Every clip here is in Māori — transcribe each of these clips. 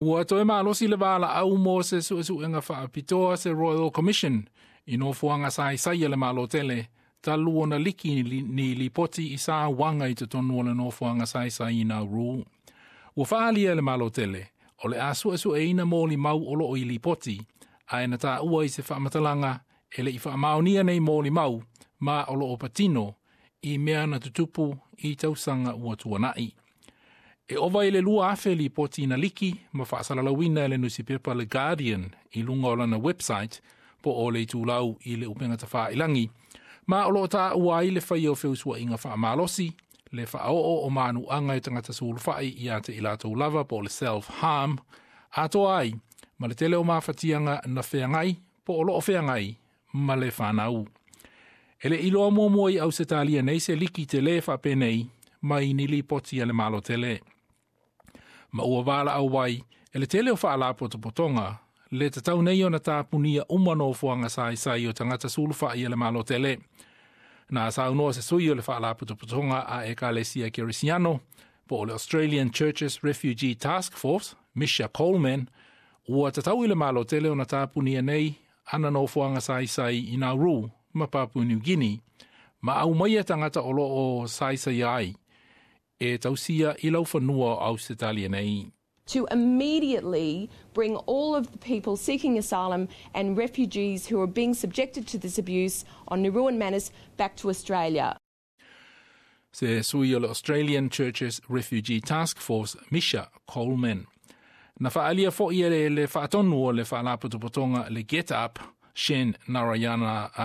Ua toe malosi le wala au mo se su enga whaapitoa se Royal Commission i no fuanga sai le malo tele talu ona liki ni lipoti i sa wanga i te tonu o le no fuanga sai i Nauru. Ua whaalia le malo tele o le asu e ina mo li mau olo o i lipoti a ena ta ua i se whaamatalanga e le i whaamaunia nei mo li mau ma olo o patino i mea na tutupu i tausanga ua tuanai. E ova i le lua afe li poti na liki ma whaasalalawina le nusipepa le Guardian i lunga o lana website po o le tūlau i le upenga ta whaailangi. Ma olo ta ua i le whai o whiusua inga whaamalosi, le whaao o manu anga i tangata sulwhai i ate i lato lava po le self-harm, ato ai, ma le tele o mawhatianga na wheangai po olo o wheangai ma le whanau. Ele iloa mua i au se talia nei se liki te le whapenei ma i nili poti ale malo tele. Ma ua wala au wai, ele tele o whaalapo te potonga, le te tau nei o na tāpunia umano fuanga sai o tangata sulfa i ele malo tele. Na sa unoa se sui o le whaalapo te potonga a Ekalesia Kerisiano, po o le Australian Churches Refugee Task Force, Misha Coleman, ua te tau i le malo tele o na tāpunia nei, ana no fuanga sai i Nauru, ma Papua New Guinea, ma au maia tangata o lo o sai ai, e tausia I lau whanua au se talia nei. To immediately bring all of the people seeking asylum and refugees who are being subjected to this abuse on Nauru and Manus back to Australia. Se sui o le Australian Churches Refugee Task Force, Misha Coleman. Na whaalia fo I le whaatonu o le whaalaputupotonga le Get Up, Shen Narayan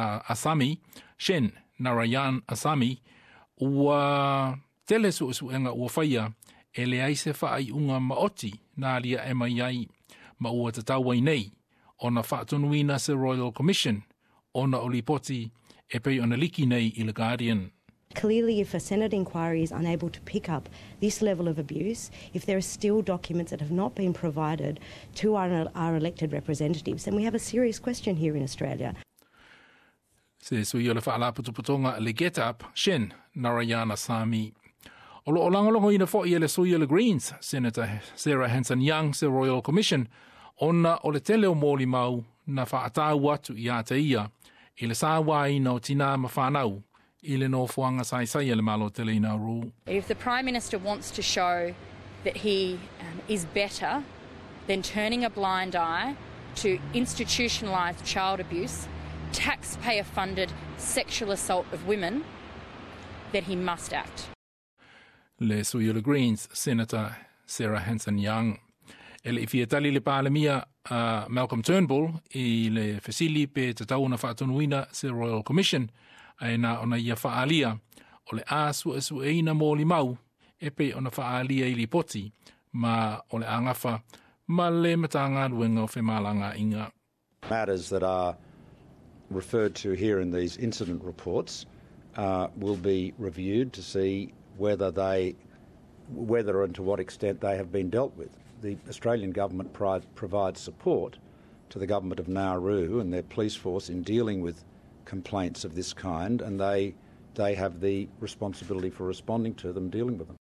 Asami, ua tele suenga ua whaia e le aise whaai unga maoti nā lia e mai ai ma ua te tauai nei o na whaatonuina se Royal Commission o na olipoti e pei o na liki nei I le Guardian. Clearly, if a Senate inquiry is unable to pick up this level of abuse, if there are still documents that have not been provided to our elected representatives, then we have a serious question here in Australia. Se sui o le whaalaputuputonga le Get Up, Shen Narayana Sami. O lo langolongo ina fo I le sui o le Greens, Senator Sarah Hanson-Young se Royal Commission, ona o le tele o mōli mau na whaatau atu I ata ia, I le sāwai na o tina ma whanau, I le no fuanga sai le malo tele I Nauru. If the Prime Minister wants to show that he is better than turning a blind eye to institutionalised child abuse, taxpayer-funded sexual assault of women, then he must act. Le sui o le Greens, Senator Sarah Hanson-Young. Ele I fiatali le pālemia Malcolm Turnbull I le fesili pe te tau na whaatonuina se Royal Commission, aina ona ia whaalia o le asu eina mōli mau e pe ona whaalia I li poti ma o le angafa ma le matanga luenga o whemalanga inga. Matters that are referred to here in these incident reports will be reviewed to see whether and to what extent they have been dealt with. The Australian government provides support to the government of Nauru and their police force in dealing with complaints of this kind, and they have the responsibility for responding to them, dealing with them.